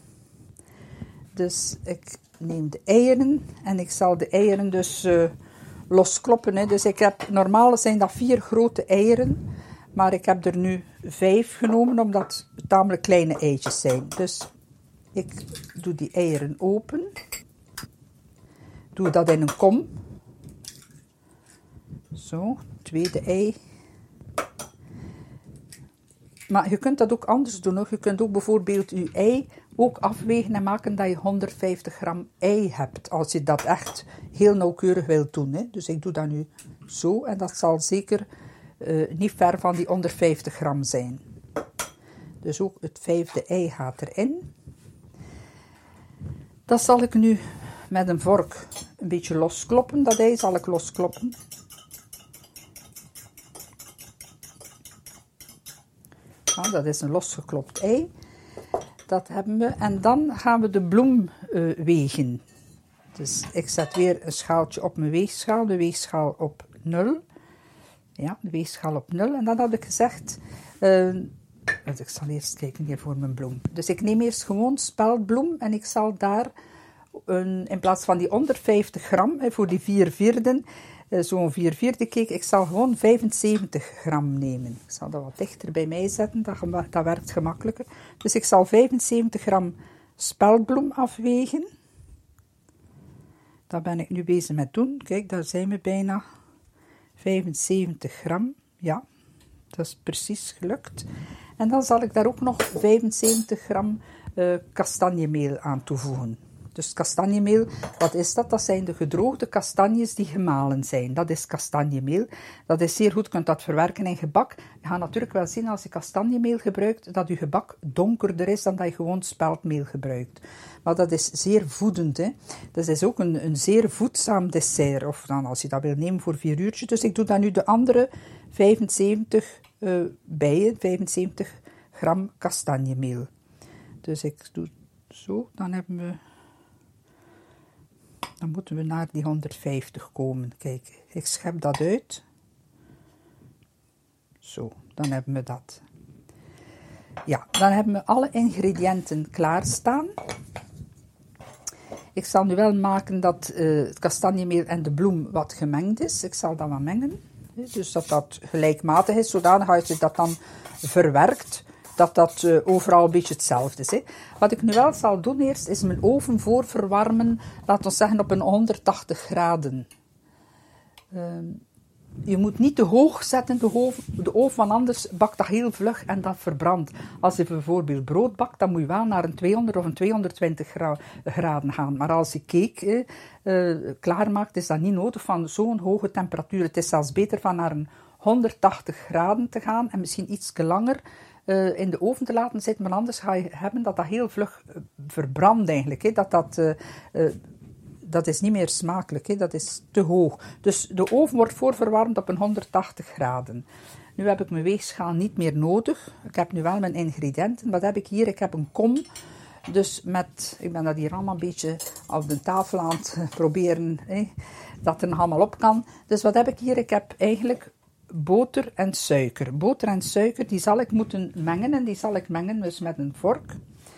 Dus ik neem de eieren. En ik zal de eieren dus uh, loskloppen. Hè. Dus ik heb... Normaal zijn dat vier grote eieren. Maar ik heb er nu vijf genomen. Omdat het tamelijk kleine eitjes zijn. Dus ik doe die eieren open. Doe dat in een kom. Zo, tweede ei. Maar je kunt dat ook anders doen. Hoor. Je kunt ook bijvoorbeeld je ei ook afwegen en maken dat je honderdvijftig gram ei hebt. Als je dat echt heel nauwkeurig wilt doen. Hè. Dus ik doe dat nu zo. En dat zal zeker uh, niet ver van die honderdvijftig gram zijn. Dus ook het vijfde ei gaat erin. Dat zal ik nu met een vork een beetje loskloppen. Dat ei zal ik loskloppen. Ja, dat is een losgeklopt ei. Dat hebben we. En dan gaan we de bloem uh, wegen. Dus ik zet weer een schaaltje op mijn weegschaal. De weegschaal op nul. Ja, de weegschaal op nul. En dan had ik gezegd... Uh, ik zal eerst kijken hier voor mijn bloem. Dus ik neem eerst gewoon speldbloem. En ik zal daar... Een, in plaats van die honderdvijftig gram, hè, voor die vier vierden... Zo'n vier vierde cake, ik zal gewoon vijfenzeventig gram nemen. Ik zal dat wat dichter bij mij zetten, dat, dat werkt gemakkelijker. Dus ik zal vijfenzeventig gram speldbloem afwegen. Dat ben ik nu bezig met doen. Kijk, daar zijn we bijna. vijfenzeventig gram, ja, dat is precies gelukt. En dan zal ik daar ook nog vijfenzeventig gram uh, kastanjemeel aan toevoegen. Dus kastanjemeel, wat is dat? Dat zijn de gedroogde kastanjes die gemalen zijn. Dat is kastanjemeel. Dat is zeer goed, je kunt dat verwerken in gebak. Je gaat natuurlijk wel zien als je kastanjemeel gebruikt, dat je gebak donkerder is dan dat je gewoon speldmeel gebruikt. Maar dat is zeer voedend. Hè? Dat is ook een, een zeer voedzaam dessert. Of dan als je dat wil nemen voor vier uurtjes. Dus ik doe daar nu de andere vijfenzeventig uh, bij, vijfenzeventig gram kastanjemeel. Dus ik doe zo, dan hebben we... Dan moeten we naar die honderdvijftig komen. Kijk, ik schep dat uit. Zo, dan hebben we dat. Ja, dan hebben we alle ingrediënten klaarstaan. Ik zal nu wel maken dat uh, het kastanjemeel en de bloem wat gemengd is. Ik zal dat wat mengen. Dus dat dat gelijkmatig is, zodanig als je dat dan verwerkt, dat dat uh, overal een beetje hetzelfde is. Hè. Wat ik nu wel zal doen eerst, is mijn oven voorverwarmen, laten we zeggen op een honderdtachtig graden. Uh, je moet niet te hoog zetten, de oven, de oven, want anders bakt dat heel vlug en dat verbrandt. Als je bijvoorbeeld brood bakt, dan moet je wel naar een tweehonderd of een tweehonderdtwintig graden gaan. Maar als je cake uh, klaarmaakt, is dat niet nodig van zo'n hoge temperatuur. Het is zelfs beter van naar een honderdtachtig graden te gaan en misschien iets langer Uh, in de oven te laten zitten, maar anders ga je hebben dat dat heel vlug uh, verbrandt eigenlijk. Hè. Dat, dat, uh, uh, dat is niet meer smakelijk, hè. Dat is te hoog. Dus de oven wordt voorverwarmd op een honderdtachtig graden. Nu heb ik mijn weegschaal niet meer nodig. Ik heb nu wel mijn ingrediënten. Wat heb ik hier? Ik heb een kom. Dus met, ik ben dat hier allemaal een beetje op de tafel aan het proberen, hè, dat er allemaal op kan. Dus wat heb ik hier? Ik heb eigenlijk boter en suiker. Boter en suiker, die zal ik moeten mengen. En die zal ik mengen dus met een vork.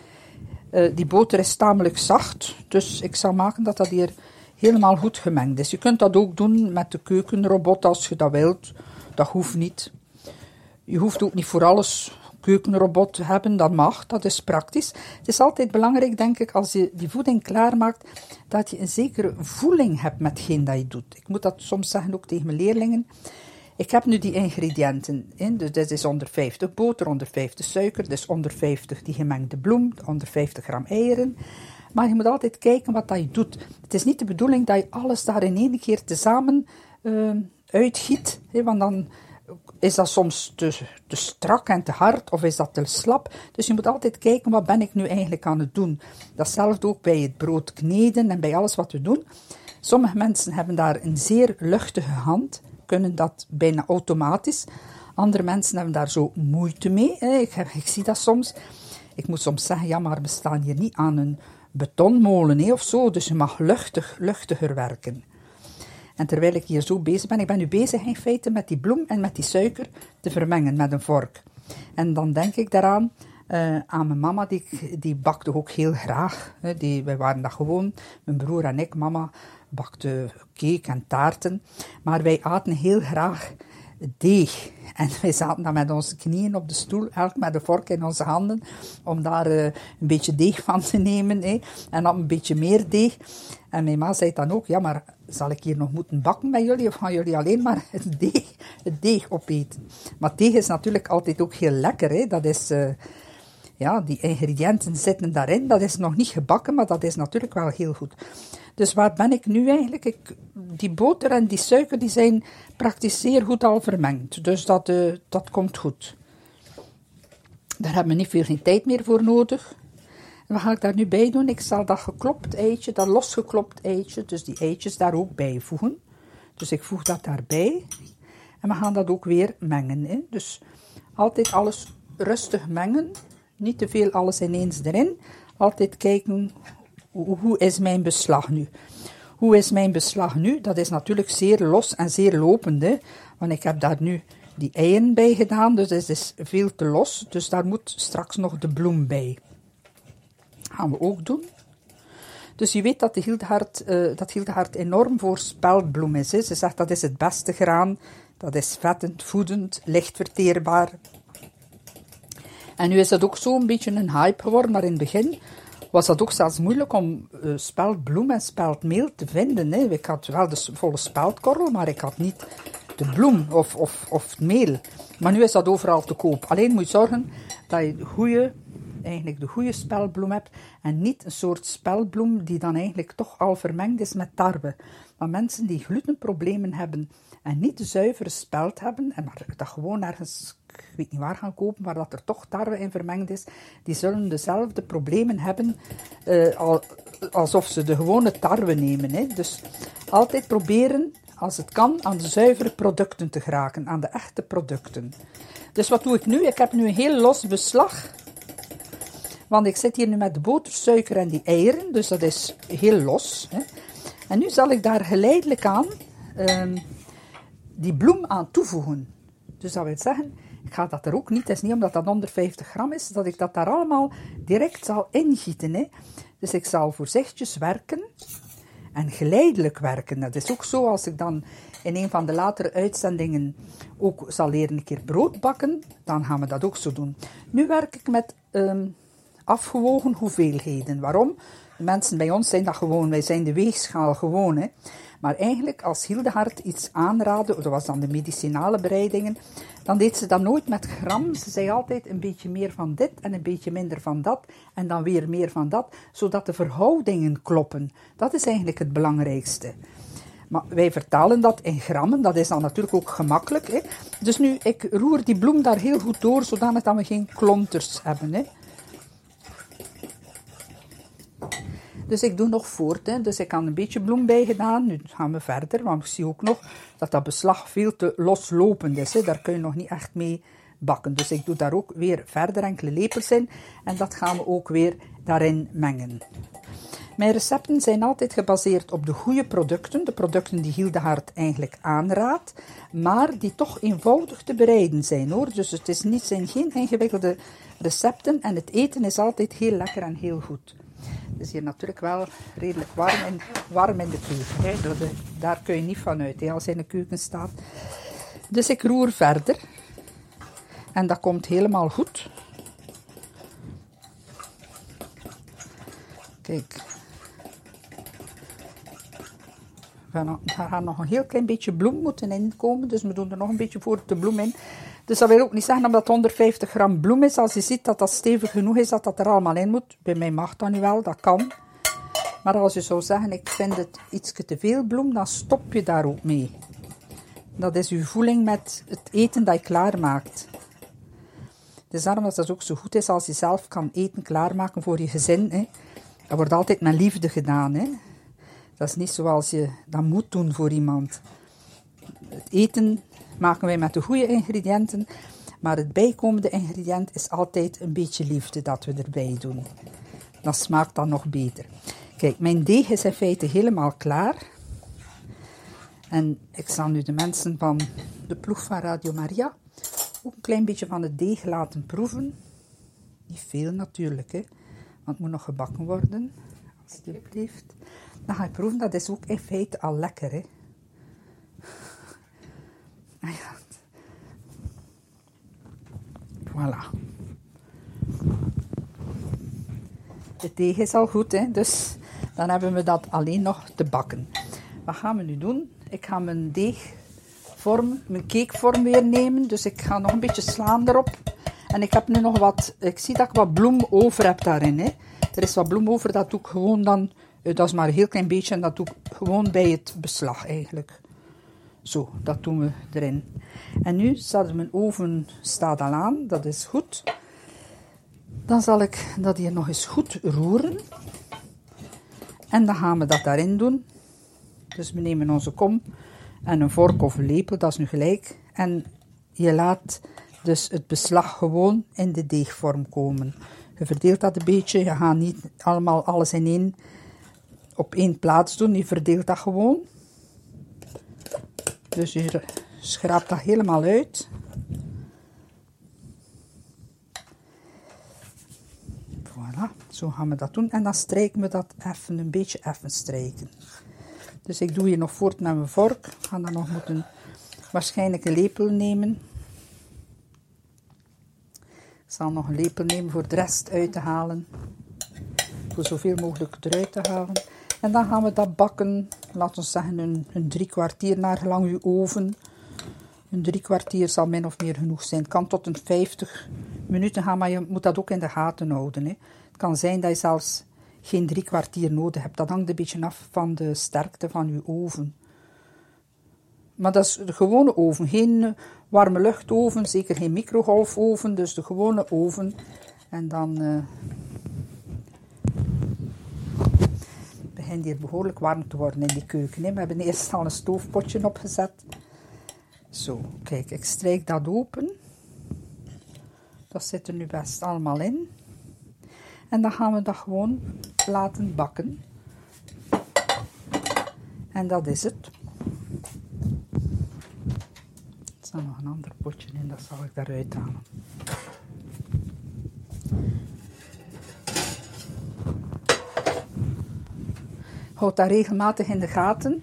Uh, die boter is tamelijk zacht. Dus ik zal maken dat dat hier helemaal goed gemengd is. Je kunt dat ook doen met de keukenrobot als je dat wilt. Dat hoeft niet. Je hoeft ook niet voor alles keukenrobot te hebben. Dat mag, dat is praktisch. Het is altijd belangrijk, denk ik, als je die voeding klaarmaakt, dat je een zekere voeling hebt met hetgeen dat je doet. Ik moet dat soms zeggen ook tegen mijn leerlingen. Ik heb nu die ingrediënten in, dus dit is honderdvijftig boter, honderdvijftig suiker, dus honderdvijftig die gemengde bloem, honderdvijftig gram eieren. Maar je moet altijd kijken wat dat je doet. Het is niet de bedoeling dat je alles daar in één keer tezamen uh, uitgiet, hè, want dan is dat soms te, te strak en te hard, of is dat te slap. Dus je moet altijd kijken, wat ben ik nu eigenlijk aan het doen. Datzelfde ook bij het brood kneden en bij alles wat we doen. Sommige mensen hebben daar een zeer luchtige hand, kunnen dat bijna automatisch. Andere mensen hebben daar zo moeite mee. Ik, heb, ik zie dat soms. Ik moet soms zeggen, ja, maar we staan hier niet aan een betonmolen of zo, dus je mag luchtig, luchtiger werken. En terwijl ik hier zo bezig ben, ik ben nu bezig in feite met die bloem en met die suiker te vermengen met een vork. En dan denk ik daaraan, uh, aan mijn mama, die, die bakte ook heel graag. Hè, die, wij waren dat gewoon, mijn broer en ik, mama bakte cake en taarten, maar wij aten heel graag deeg. En wij zaten dan met onze knieën op de stoel, elk met een vork in onze handen, om daar uh, een beetje deeg van te nemen. Hè. En dan een beetje meer deeg. En mijn ma zei dan ook, ja, maar zal ik hier nog moeten bakken met jullie, of gaan jullie alleen maar deeg het deeg opeten. Maar deeg is natuurlijk altijd ook heel lekker. Hè? Dat is, uh, ja, die ingrediënten zitten daarin. Dat is nog niet gebakken, maar dat is natuurlijk wel heel goed. Dus waar ben ik nu eigenlijk? Ik, die boter en die suiker die zijn praktisch zeer goed al vermengd. Dus dat, uh, dat komt goed. Daar hebben we niet veel geen tijd meer voor nodig. En wat ga ik daar nu bij doen? Ik zal dat geklopt eitje, dat losgeklopt eitje, dus die eitjes daar ook bij voegen. Dus ik voeg dat daarbij. En we gaan dat ook weer mengen. Hè? Dus altijd alles rustig mengen. Niet te veel alles ineens erin. Altijd kijken, hoe, hoe is mijn beslag nu? Hoe is mijn beslag nu? Dat is natuurlijk zeer los en zeer lopend. Hè? Want ik heb daar nu die eieren bij gedaan, dus het is veel te los. Dus daar moet straks nog de bloem bij. Gaan we ook doen. Dus je weet dat de Hildegard, uh, dat Hildegard enorm voor speldbloem is. Hè. Ze zegt dat is het beste graan. Dat is vettend, voedend, licht verteerbaar. En nu is dat ook zo'n beetje een hype geworden. Maar in het begin was dat ook zelfs moeilijk om uh, speldbloem en speldmeel te vinden. Hè. Ik had wel de volle speldkorrel, maar ik had niet de bloem of, of, of het meel. Maar nu is dat overal te koop. Alleen moet je zorgen dat je de goede... eigenlijk de goede speldbloem hebt en niet een soort speldbloem die dan eigenlijk toch al vermengd is met tarwe. Maar mensen die glutenproblemen hebben en niet de zuivere speld hebben en maar dat gewoon ergens, ik weet niet waar gaan kopen, maar dat er toch tarwe in vermengd is, die zullen dezelfde problemen hebben uh, al, alsof ze de gewone tarwe nemen. Hè. Dus altijd proberen, als het kan, aan de zuivere producten te geraken, aan de echte producten. Dus wat doe ik nu? Ik heb nu een heel los beslag. Want ik zit hier nu met de boter, suiker en die eieren, dus dat is heel los. Hè. En nu zal ik daar geleidelijk aan um, die bloem aan toevoegen. Dus dat wil zeggen, ik ga dat er ook niet, het is niet omdat dat honderdvijftig gram is, dat ik dat daar allemaal direct zal ingieten. Hè. Dus ik zal voorzichtig werken en geleidelijk werken. Dat is ook zo als ik dan in een van de latere uitzendingen ook zal leren een keer brood bakken, dan gaan we dat ook zo doen. Nu werk ik met... Um, afgewogen hoeveelheden. Waarom? De mensen bij ons zijn dat gewoon, wij zijn de weegschaal gewoon. Hè. Maar eigenlijk, als Hildegard iets aanraadde, dat was dan de medicinale bereidingen, dan deed ze dat nooit met gram. Ze zei altijd een beetje meer van dit en een beetje minder van dat en dan weer meer van dat, zodat de verhoudingen kloppen. Dat is eigenlijk het belangrijkste. Maar wij vertalen dat in grammen, dat is dan natuurlijk ook gemakkelijk. Hè. Dus nu, ik roer die bloem daar heel goed door, zodanig dat we geen klonters hebben. Hè. Dus ik doe nog voort. Hè. Dus ik had een beetje bloem bij gedaan. Nu gaan we verder, want ik zie ook nog dat dat beslag veel te loslopend is. Hè. Daar kun je nog niet echt mee bakken. Dus ik doe daar ook weer verder enkele lepels in. En dat gaan we ook weer daarin mengen. Mijn recepten zijn altijd gebaseerd op de goede producten. De producten die Hildegard eigenlijk aanraadt. Maar die toch eenvoudig te bereiden zijn, hoor. Dus het is niet, zijn geen ingewikkelde recepten. En het eten is altijd heel lekker en heel goed. Het is hier natuurlijk wel redelijk warm in, warm in de keuken. Hè. De, daar kun je niet van uit, hè, als je in de keuken staat. Dus ik roer verder. En dat komt helemaal goed. Kijk. Daar gaat nog een heel klein beetje bloem moeten inkomen. Dus we doen er nog een beetje voor de bloem in. Dus dat wil ook niet zeggen dat het honderdvijftig gram bloem is. Als je ziet dat dat stevig genoeg is, dat dat er allemaal in moet. Bij mij mag dat nu wel, dat kan. Maar als je zou zeggen, ik vind het iets te veel bloem, dan stop je daar ook mee. Dat is uw voeling met het eten dat je klaarmaakt. Het is daarom dat het ook zo goed is als je zelf kan eten klaarmaken voor je gezin. Hè. Dat wordt altijd met liefde gedaan. Hè. Dat is niet zoals je dat moet doen voor iemand. Het eten maken wij met de goede ingrediënten, maar het bijkomende ingrediënt is altijd een beetje liefde dat we erbij doen. Dat smaakt dan nog beter. Kijk, mijn deeg is in feite helemaal klaar. En ik zal nu de mensen van de ploeg van Radio Maria ook een klein beetje van het deeg laten proeven. Niet veel natuurlijk, hè, want het moet nog gebakken worden. Alsjeblieft. Dan ga je proeven, dat is ook in feite al lekker, hè. Voilà. De deeg is al goed, hè? Dus dan hebben we dat alleen nog te bakken. Wat gaan we nu doen? Ik ga mijn deeg vorm, mijn cakevorm weer nemen. Dus ik ga nog een beetje slaan erop. En ik heb nu nog wat, ik zie dat ik wat bloem over heb daarin. Hè. Er is wat bloem over, dat doe ik gewoon dan, dat is maar een heel klein beetje. En dat doe ik gewoon bij het beslag eigenlijk. Zo, dat doen we erin. En nu staat mijn oven staat al aan, dat is goed. Dan zal ik dat hier nog eens goed roeren. En dan gaan we dat daarin doen. Dus we nemen onze kom en een vork of een lepel, dat is nu gelijk. En je laat dus het beslag gewoon in de deegvorm komen. Je verdeelt dat een beetje, je gaat niet allemaal alles in één, op één plaats doen, je verdeelt dat gewoon. Dus je schraapt dat helemaal uit. Voilà, zo gaan we dat doen. En dan strijken we dat even, een beetje even strijken. Dus ik doe hier nog voort met mijn vork. Ik ga dan nog moeten waarschijnlijk een lepel nemen. Ik zal nog een lepel nemen voor de rest uit te halen. Voor zoveel mogelijk eruit te halen. En dan gaan we dat bakken, laten we zeggen een, een drie kwartier naar gelang uw oven. Een drie kwartier zal min of meer genoeg zijn. Het kan tot een vijftig minuten gaan, maar je moet dat ook in de gaten houden. Hè. Het kan zijn dat je zelfs geen drie kwartier nodig hebt. Dat hangt een beetje af van de sterkte van je oven. Maar dat is de gewone oven, geen warme luchtoven, zeker geen microgolfoven, dus de gewone oven. En dan uh, begint hier behoorlijk warm te worden in die keuken. Hè. We hebben eerst al een stoofpotje opgezet. Zo, kijk, ik strijk dat open. Dat zit er nu best allemaal in. En dan gaan we dat gewoon laten bakken. En dat is het. Er staat nog een ander potje in, dat zal ik daaruit halen. Houd dat regelmatig in de gaten.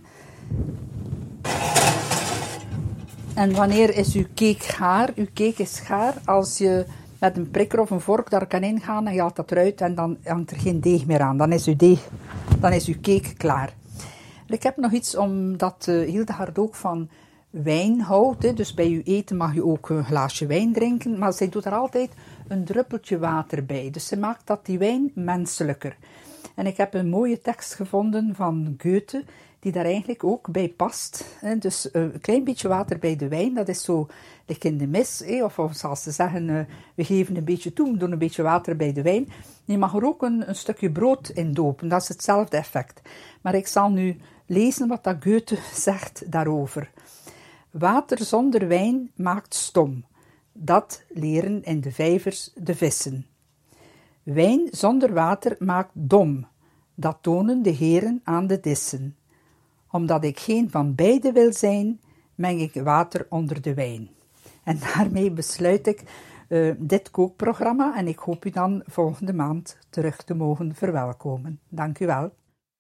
En wanneer is uw cake gaar? Uw cake is gaar als je met een prikker of een vork daar kan ingaan en je haalt dat eruit en dan hangt er geen deeg meer aan. Dan is uw deeg, dan is uw cake klaar. En ik heb nog iets, omdat uh, Hildegard ook van wijn houdt. Hè. Dus bij uw eten mag je ook een glaasje wijn drinken. Maar zij doet er altijd een druppeltje water bij. Dus ze maakt dat die wijn menselijker. En ik heb een mooie tekst gevonden van Goethe, die daar eigenlijk ook bij past. Dus een klein beetje water bij de wijn, dat is zo like in de mis. Of, of zoals ze zeggen, we geven een beetje toe, we doen een beetje water bij de wijn. Je mag er ook een, een stukje brood in dopen, dat is hetzelfde effect. Maar ik zal nu lezen wat dat Goethe zegt daarover. Water zonder wijn maakt stom. Dat leren in de vijvers de vissen. Wijn zonder water maakt dom. Dat tonen de heren aan de dissen. Omdat ik geen van beide wil zijn, meng ik water onder de wijn. En daarmee besluit ik uh, dit kookprogramma en ik hoop u dan volgende maand terug te mogen verwelkomen. Dank u wel.